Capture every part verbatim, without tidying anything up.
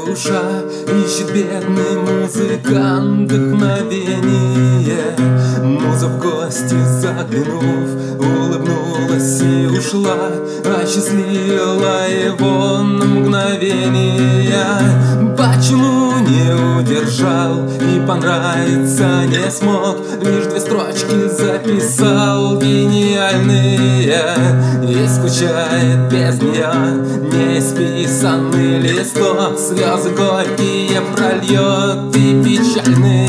душа ищет бедный музыкант вдохновение. Муза в гости заглянув, улыбнулась и ушла, осчастливила его на мгновение. Почему не удержал и понравиться не смог? Лишь две строчки записал гениальные, и скучает без нее неисписанный листок. Слезы горькие прольет и печальные.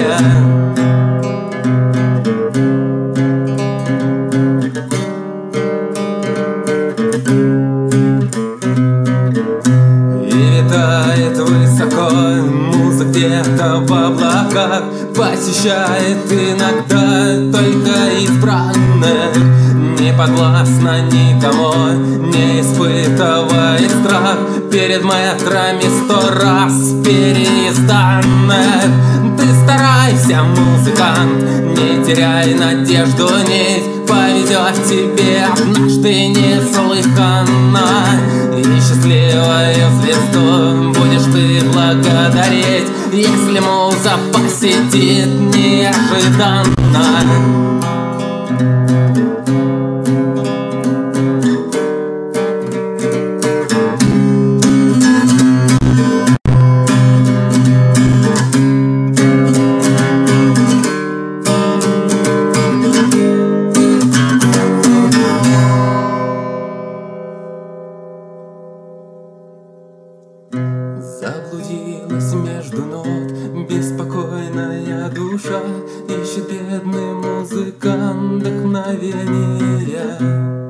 Летает высоко, муза где-то в облаках, посещает иногда только избранных. Не подвластна никому, не испытывает страх перед метрами сто раз переизданных. Ты старайся, музыкант, не теряй надежду, нить поведет тебе однажды неслыханно. И счастливую звезду будешь ты благодарить, если муза посетит неожиданно. Заблудилась между нот беспокойная душа, ищет бедный музыкант вдохновения.